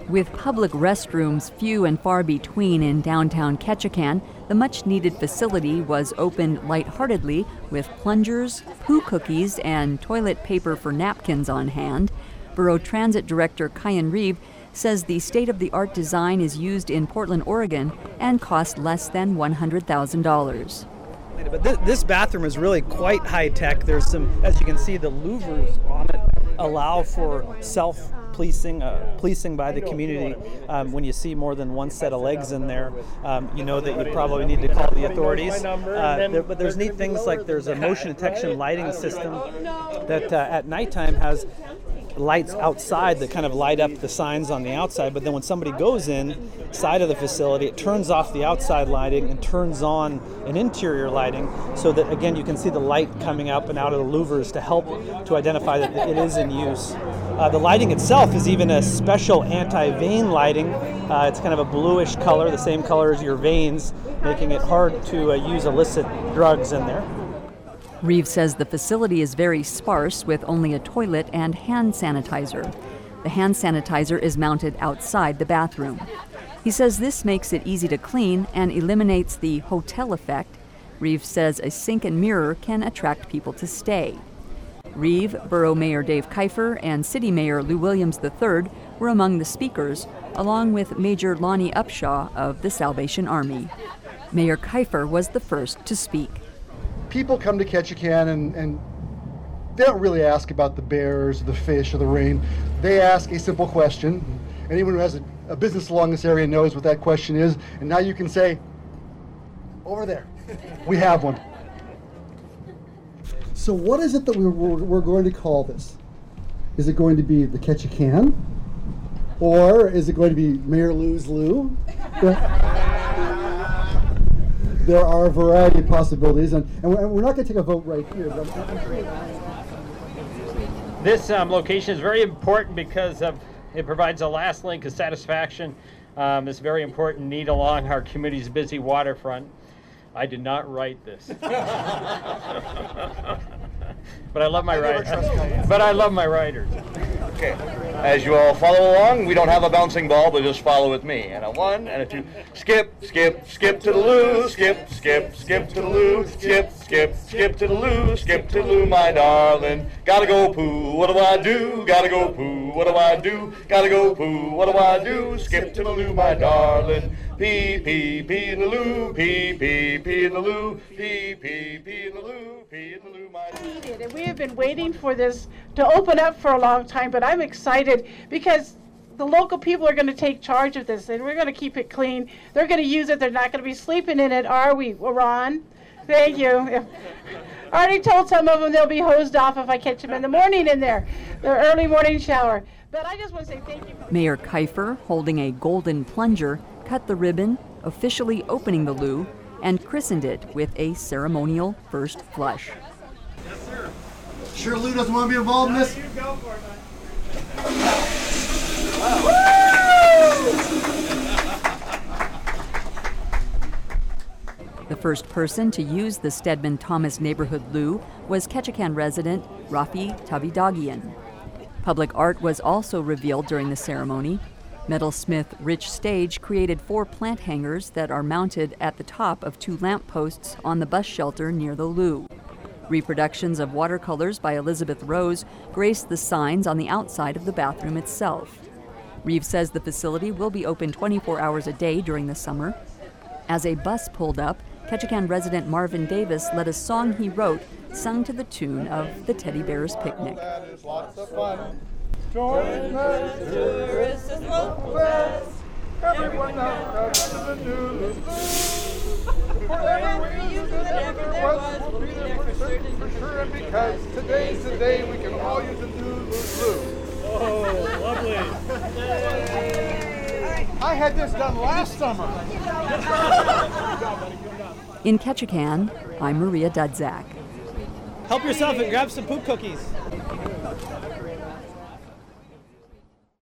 With public restrooms few and far between in downtown Ketchikan, the much-needed facility was opened lightheartedly with plungers, poo cookies, and toilet paper for napkins on hand. Borough Transit Director Kyan Reeve says the state-of-the-art design is used in Portland, Oregon, and cost less than $100,000. But this bathroom is really quite high-tech. There's some, as you can see, the louvers on it allow for self-policing by the community. When you see more than one set of legs in there, you know that you probably need to call the authorities. But there's neat things like there's a motion detection lighting system that at nighttime has lights outside that kind of light up the signs on the outside, but then when somebody goes inside of the facility, it turns off the outside lighting and turns on an interior lighting so that, again, you can see the light coming up and out of the louvers to help to identify that it is in use. The lighting itself is even a special anti-vein lighting. It's kind of a bluish color, the same color as your veins, making it hard to use illicit drugs in there. Reeve says the facility is very sparse with only a toilet and hand sanitizer. The hand sanitizer is mounted outside the bathroom. He says this makes it easy to clean and eliminates the hotel effect. Reeve says a sink and mirror can attract people to stay. Reeve, Borough Mayor Dave Kiefer, and City Mayor Lou Williams III were among the speakers, along with Major Lonnie Upshaw of the Salvation Army. Mayor Kiefer was the first to speak. People come to Ketchikan and they don't really ask about the bears, the fish, or the rain. They ask a simple question. Anyone who has a business along this area knows what that question is. And now you can say, over there, we have one. So what is it that we're going to call this? Is it going to be the Ketchikan? Or is it going to be Mayor Lou's Lou? There are a variety of possibilities, and we're not going to take a vote right here. This location is very important because it provides a last link of satisfaction. It's very important need along our community's busy waterfront. I did not write this, but I love my writers. Okay, as you all follow along, we don't have a bouncing ball, but just follow with me. And a 1 and a 2. Skip, skip, skip to the loo. Skip, skip, skip to the loo. Skip, skip, skip to the loo. Skip to the loo, my darling. Gotta go poo, what do I do? Gotta go poo, what do I do? Gotta go poo, what do I do? Skip to the loo, my darling. Pee, pee, pee in the loo. Pee, pee, pee in the loo. Pee, pee, pee in the loo. Pee in the loo, my darling. And we have been waiting for this to open up for a long time, but I'm excited because the local people are going to take charge of this, and we're going to keep it clean. They're going to use it. They're not going to be sleeping in it, are we, Ron? Thank you. I already told some of them they'll be hosed off if I catch them in the morning in there, their early morning shower. But I just want to say thank you. Mayor Kiefer, holding a golden plunger, cut the ribbon, officially opening the loo, and christened it with a ceremonial first flush. Yes, sir. Sure Lou doesn't want to be involved in this? You go for it, The first person to use the Stedman Thomas Neighborhood Loo was Ketchikan resident Rafi Tavidagian. Public art was also revealed during the ceremony. Metalsmith Rich Stage created 4 plant hangers that are mounted at the top of 2 lampposts on the bus shelter near the loo. Reproductions of watercolors by Elizabeth Rose grace the signs on the outside of the bathroom itself. Reeve says the facility will be open 24 hours a day during the summer. As a bus pulled up, Ketchikan resident Marvin Davis led a song he wrote, sung to the tune of the Teddy Bears Picnic. That is lots of fun. Join the tourists and locals. Everyone now comes to the new Forever we use it, ever there was, we'll be there for sure, and because today's the day we can all use a new loo. Oh, lovely. I had this done last summer. In Ketchikan, I'm Maria Dudzak. Help yourself and grab some poop cookies.